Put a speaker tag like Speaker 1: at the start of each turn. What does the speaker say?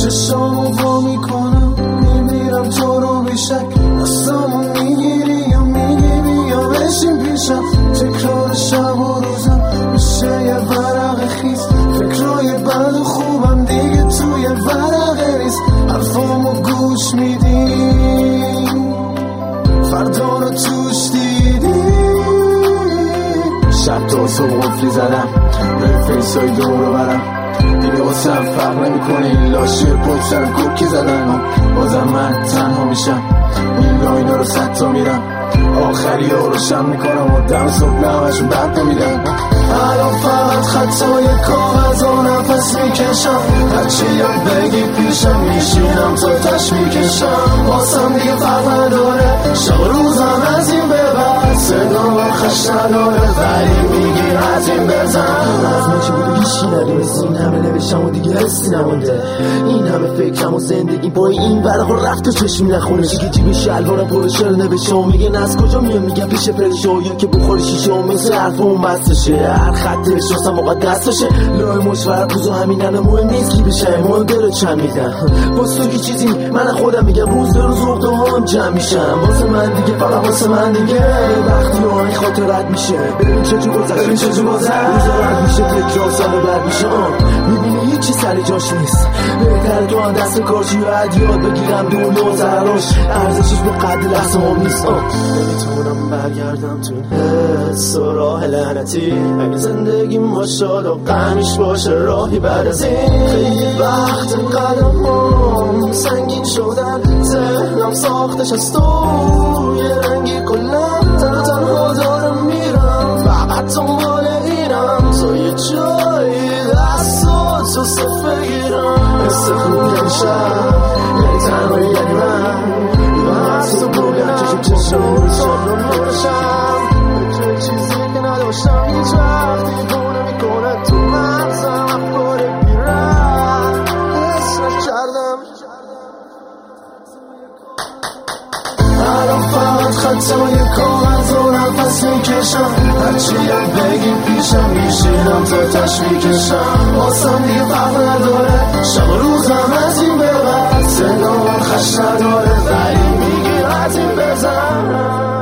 Speaker 1: چشامو وا میکنم میبینم تو رو بیشک دستامو میگیری یا میگیری یا بشین پیشم تکرار شب و روزم میشه یه ورق خیز فکرای بد و خوبم دیگه توی ورقه نیست حرفامو گوش میدی فردا رو توش دیدی شب تا صبح قفلی زدم به فیسای دورو برم دیگه واسم فرق نمیکنه این لاشی پشت سرم کوکی زدن بازم من تنها میشم این لاینا رو 100 تا میرم آخری ها رو شم میکنم و دم صبح نمشون بد نمیدن الان فقط خطای کاغذ و نفس میکشم هرچی هم بگی پیشم میشینم تا تش میکشم واسم دیگه فرق نداره شب روزم از این ببر صدام خش نداره ولی میگی از این بزن از من چی بودو هیچی ندونست این همه نوشتم و دیگه حسی نمونده این همه فکرم و زندگی با این برق و رفت و چشمی نخونه چی که جیب شلوارم پرو شر نوشته و میگن از کجا میام میگم پیش پرشو یا که بخوری شیشه و مثل حرف اون بستشه هر خطش واسم موقع دستشه لای مشور روزو همینن مهم نیست کی بشه مهم داره چند میدن باز تو که چیزی من خودم میگم روز به روز اقده هم جمع میشم واسه من دیگه فقط واسه من دیگه وقتی آهنگ خاطرت میشه ببین چجور گذشت ببین چجور گذشت روزا رد میشه تکرار سال بعد میشه میبینی هیچی سر جاش نیست بهتره تو هم دست کارشی و یاد بگیرم دنیا و ضرراش ارزشش به قد لحظه هم نیست نمیتونم برگردم تو حس و راه لعنتی اگه زندگیم با شاد و غمش باشه راهی بعد از این خیلی وقت قدمام سنگین شدن ذهنم ساختش از تو یه رنگی کلم تنها دارم میرم فقط دنبال اینم تو یه جایی دستات تو صف بگیرم حس خوب یعنی شب یعنی تنهایی یعنی من از تو بگم چشم رو شب رو باشم به چیزی که نداشتم هیچ وقتی بونه میکنه تو مغزم افکار بیرم حسش کردم الان فقط خطای کاغذ و نفس میکشم هرچی هم بگی پیشم میشینم تا تش میکشم واسم دیگه فرق نداره شب و روزم از این ببر صدام خش نداره ولی میگی از این بزن